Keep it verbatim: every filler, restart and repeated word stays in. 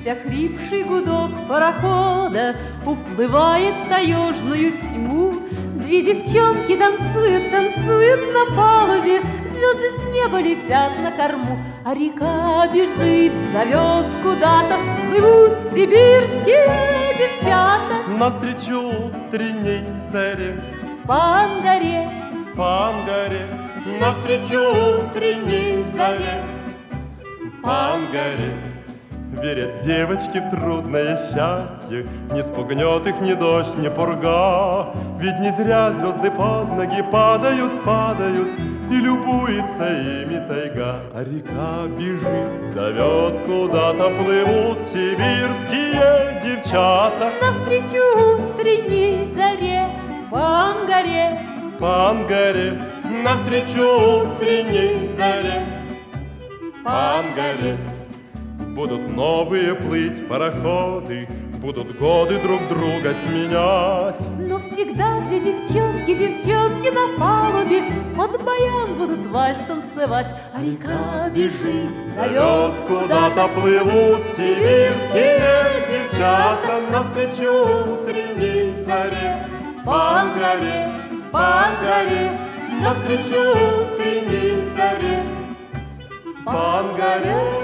слышать охрипший гудок парохода, уплывает таежную тьму. Две девчонки танцуют, танцуют на палубе, звезды с неба летят на корму, а река бежит, зовет куда-то, плывут сибирские девчата. Навстречу утренней заре, по Ангаре, по Ангаре, навстречу утренней заре, по Ангаре. Верят девочки в трудное счастье, не спугнет их ни дождь, ни пурга. Ведь не зря звезды под ноги падают, падают, и любуется ими тайга. А река бежит, зовет куда-то, плывут сибирские девчата. навстречу утренней заре, по Ангаре, По Ангаре, навстречу утренней заре, по Ангаре. Будут новые плыть пароходы, будут годы друг друга сменять. но всегда две девчонки, девчонки на палубе под баян будут вальс танцевать, а река бежит, Зовет куда-то, плывут сибирские девчата. Навстречу утренней заре, по Ангаре, по Ангаре, навстречу утренней заре, по Ангаре.